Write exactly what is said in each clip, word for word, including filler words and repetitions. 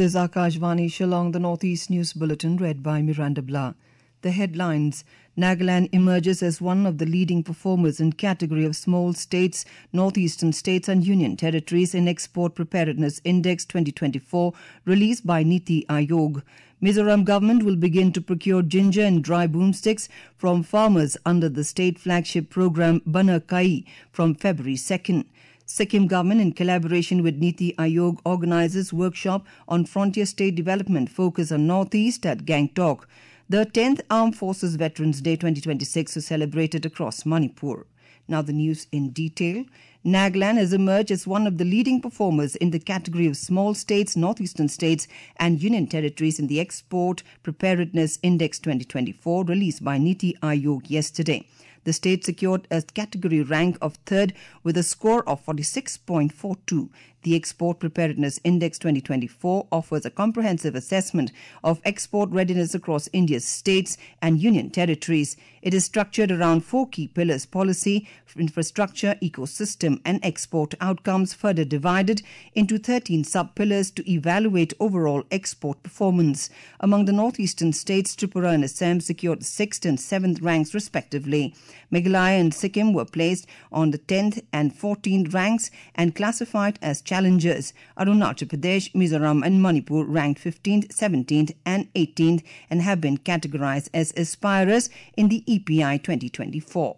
is Akashvani Shillong, the Northeast News Bulletin, read by Miranda Blah. The headlines: Nagaland emerges as one of the leading performers in category of small states, northeastern states and union territories in Export Preparedness Index twenty twenty-four, released by Niti Aayog. Mizoram government will begin to procure ginger and dry broomsticks from farmers under the state flagship program Bana Kai from February second. Sikkim government, in collaboration with Niti Aayog, organizes workshop on frontier state development focus on Northeast at Gangtok. The tenth Armed Forces Veterans Day twenty twenty-six was celebrated across Manipur. Now the news in detail. Nagaland has emerged as one of the leading performers in the category of small states, northeastern states and union territories in the Export Preparedness Index twenty twenty-four, released by Niti Aayog yesterday. The state secured a category rank of third with a score of forty-six point four two. The Export Preparedness Index twenty twenty-four offers a comprehensive assessment of export readiness across India's states and union territories. It is structured around four key pillars: policy, infrastructure, ecosystem and export outcomes, further divided into thirteen sub-pillars to evaluate overall export performance. Among the northeastern states, Tripura and Assam secured the sixth and seventh ranks respectively. Meghalaya and Sikkim were placed on the tenth and fourteenth ranks and classified as challengers. Arunachal Pradesh, Mizoram and Manipur ranked fifteenth, seventeenth and eighteenth and have been categorized as aspirers in the E P I twenty twenty-four.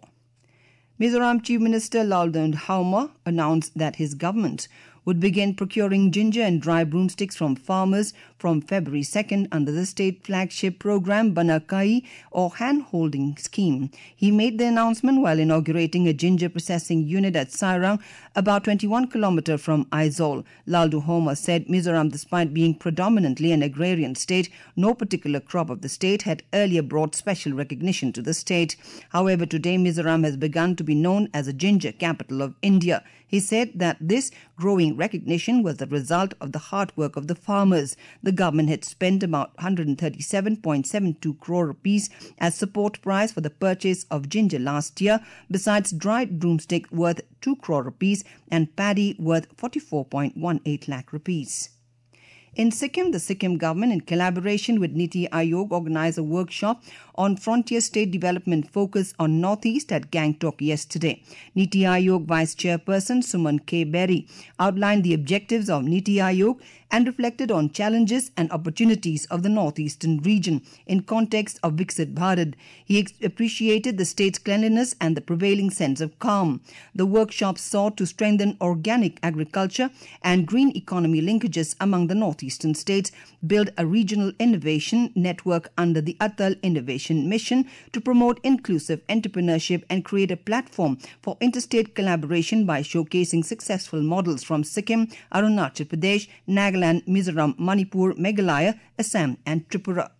Mizoram Chief Minister Laldoon Hauma announced that his government would begin procuring ginger and dry broomsticks from farmers from February second under the state flagship program Bana Kai, or hand-holding scheme. He made the announcement while inaugurating a ginger processing unit at Sairang, about twenty-one kilometers from Aizawl. Laldoon Hauma said Mizoram, despite being predominantly an agrarian state, no particular crop of the state had earlier brought special recognition to the state. However, today Mizoram has begun to be known as a ginger capital of India. He said that this growing recognition was the result of the hard work of the farmers. The government had spent about one hundred thirty-seven point seven two crore rupees as support price for the purchase of ginger last year, besides dried broomstick worth two crore rupees and paddy worth forty-four point one eight lakh rupees. In Sikkim, the Sikkim government, in collaboration with Niti Aayog, organized a workshop on frontier state development focus on Northeast at Gangtok yesterday. Niti Aayog Vice Chairperson Suman K. Berry outlined the objectives of Niti Aayog and reflected on challenges and opportunities of the northeastern region in context of Viksit Bharat. He ex- appreciated the state's cleanliness and the prevailing sense of calm. The workshop sought to strengthen organic agriculture and green economy linkages among the northeastern states, build a regional innovation network under the Atal Innovation Mission to promote inclusive entrepreneurship and create a platform for interstate collaboration by showcasing successful models from Sikkim, Arunachal Pradesh, Nagaland, Mizoram, Manipur, Meghalaya, Assam and Tripura.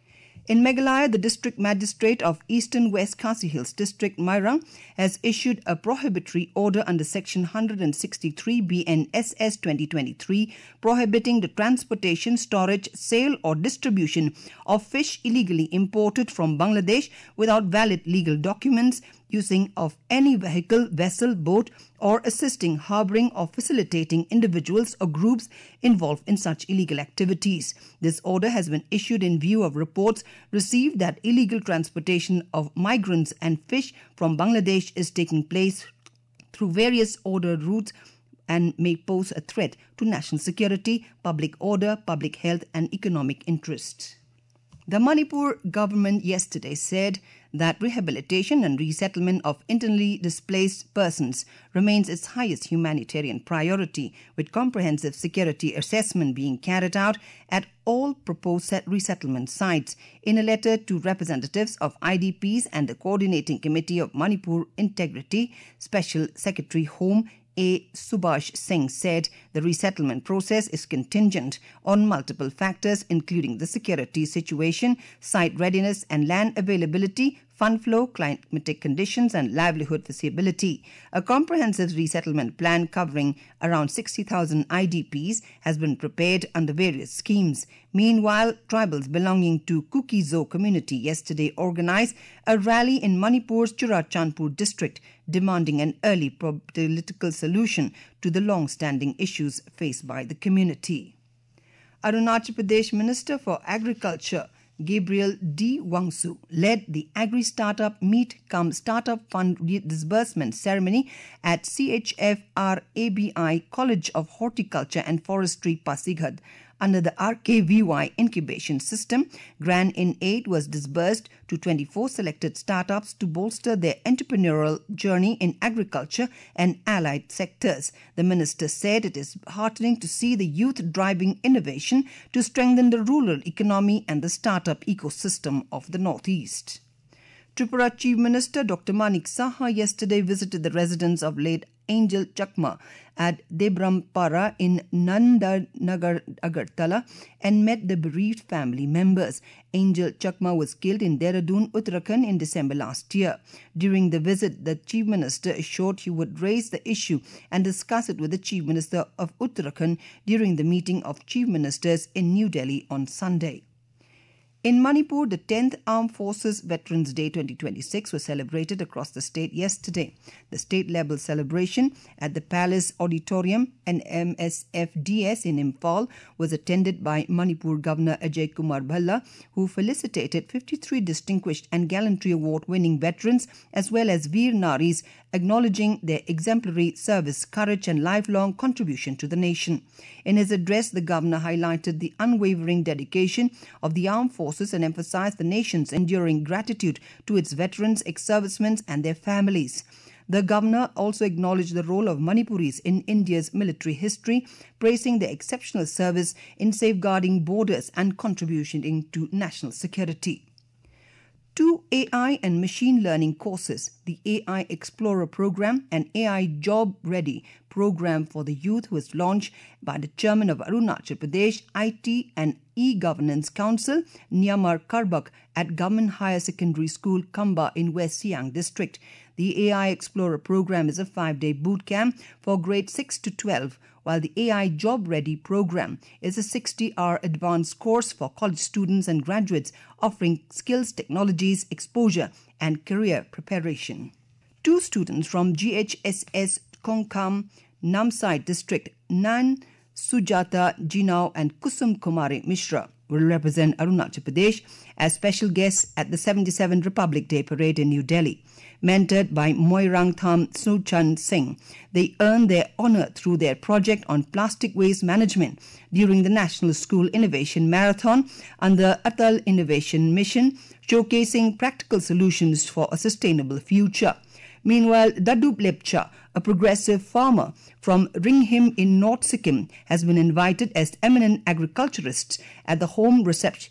In Meghalaya, the District Magistrate of Eastern West Khasi Hills District, Mairang, has issued a prohibitory order under Section one hundred sixty-three B N S S twenty twenty-three prohibiting the transportation, storage, sale or distribution of fish illegally imported from Bangladesh without valid legal documents, using of any vehicle, vessel, boat or assisting, harbouring or facilitating individuals or groups involved in such illegal activities. This order has been issued in view of reports received that illegal transportation of migrants and fish from Bangladesh is taking place through various ordered routes and may pose a threat to national security, public order, public health and economic interests. The Manipur government yesterday said that rehabilitation and resettlement of internally displaced persons remains its highest humanitarian priority, with comprehensive security assessment being carried out at all proposed resettlement sites. In a letter to representatives of I D Ps and the Coordinating Committee of Manipur Integrity, Special Secretary Home A. Subhash Singh said the resettlement process is contingent on multiple factors, including the security situation, site readiness and land availability, fund flow, climatic conditions and livelihood feasibility. A comprehensive resettlement plan covering around sixty thousand I D Ps has been prepared under various schemes. Meanwhile, tribals belonging to Kuki-Zo community yesterday organized a rally in Manipur's Churachandpur district demanding an early political solution to the long-standing issues faced by the community. Arunachal Pradesh Minister for Agriculture Gabriel D. Wangsu led the Agri-Startup Meet cum Startup Fund Disbursement Ceremony at C H F R A B I College of Horticulture and Forestry, Pasighat. Under the R K V Y incubation system, grant in aid was disbursed to twenty-four selected startups to bolster their entrepreneurial journey in agriculture and allied sectors. The minister said it is heartening to see the youth driving innovation to strengthen the rural economy and the startup ecosystem of the Northeast. Tripura Chief Minister Doctor Manik Saha yesterday visited the residence of late Angel Chakma at Debrampara in Nandanagar, Agartala, and met the bereaved family members. Angel Chakma was killed in Dehradun, Uttarakhand in December last year. During the visit, the Chief Minister assured he would raise the issue and discuss it with the Chief Minister of Uttarakhand during the meeting of Chief Ministers in New Delhi on Sunday. In Manipur, the tenth Armed Forces Veterans Day twenty twenty-six was celebrated across the state yesterday. The state-level celebration at the Palace Auditorium and M S F D S in Imphal was attended by Manipur Governor Ajay Kumar Bhalla, who felicitated fifty-three distinguished and gallantry award-winning veterans as well as Veer Naris, acknowledging their exemplary service, courage and lifelong contribution to the nation. In his address, the governor highlighted the unwavering dedication of the armed forces and emphasized the nation's enduring gratitude to its veterans, ex-servicemen and their families. The governor also acknowledged the role of Manipuris in India's military history, praising their exceptional service in safeguarding borders and contributing to national security. Two A I and machine learning courses, the A I Explorer program and A I Job Ready program for the youth, was launched by the chairman of Arunachal Pradesh I T and E-Governance Council, Nyamar Karbak, at Government Higher Secondary School, Kamba in West Siang District. The A I Explorer program is a five-day boot camp for grade six to twelve, while the A I Job Ready program is a sixty-hour advanced course for college students and graduates offering skills, technologies, exposure and career preparation. Two students from G H S S Konkam, Namsai District, Nan Sujata Jinao and Kusum Kumari Mishra, will represent Arunachal Pradesh as special guests at the seventy-seventh Republic Day Parade in New Delhi. Mentored by Moirang Tham Suchan Singh, they earned their honor through their project on plastic waste management during the National School Innovation Marathon under Atal Innovation Mission, showcasing practical solutions for a sustainable future. Meanwhile, Dadub Lepcha, a progressive farmer from Ringhim in North Sikkim, has been invited as eminent agriculturist at the home reception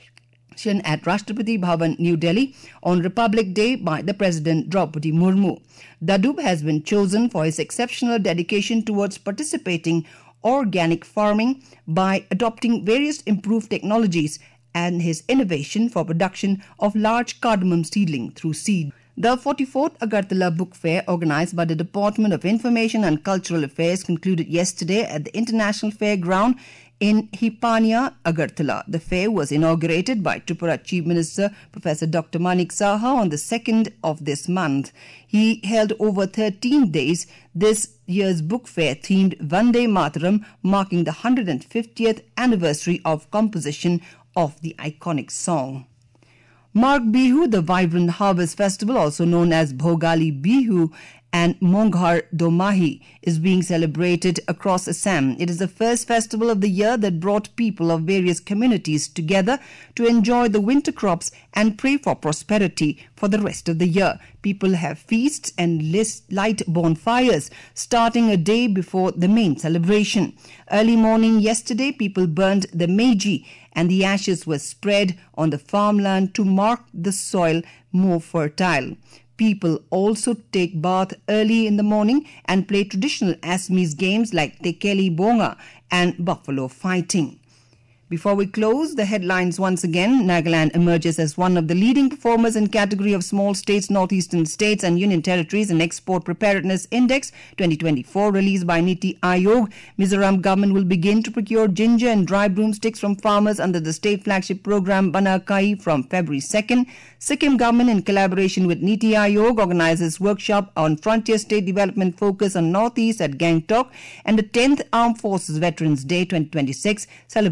at Rashtrapati Bhavan, New Delhi, on Republic Day by the President Draupadi Murmu. Dadub has been chosen for his exceptional dedication towards participating organic farming by adopting various improved technologies and his innovation for production of large cardamom seedling through seed. The forty-fourth Agartala Book Fair, organized by the Department of Information and Cultural Affairs, concluded yesterday at the International Fairground in Hipania, Agartala. The fair was inaugurated by Tripura Chief Minister Professor Doctor Manik Saha on the second of this month. He held over thirteen days this year's book fair themed Vande Mataram, marking the one hundred fiftieth anniversary of composition of the iconic song. Marg Bihu, the vibrant harvest festival, also known as Bhogali Bihu and Monghar Domahi, is being celebrated across Assam. It is the first festival of the year that brought people of various communities together to enjoy the winter crops and pray for prosperity for the rest of the year. People have feasts and light bonfires starting a day before the main celebration. Early morning yesterday, people burned the Meiji and the ashes were spread on the farmland to mark the soil more fertile. People also take bath early in the morning and play traditional Assamese games like Tekeli Bonga and buffalo fighting. Before we close, the headlines once again. Nagaland emerges as one of the leading performers in category of small states, northeastern states and union territories in Export Preparedness Index twenty twenty-four released by Niti Aayog. Mizoram government will begin to procure ginger and dry broomsticks from farmers under the state flagship program Bana Kai from February second. Sikkim government, in collaboration with Niti Aayog, organizes workshop on frontier state development focus on northeast at Gangtok, and the tenth Armed Forces Veterans Day twenty twenty-six celebrated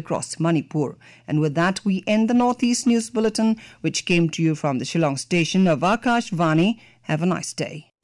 across Manipur. And with that, we end the Northeast News Bulletin, which came to you from the Shillong station of Akash Vani. Have a nice day.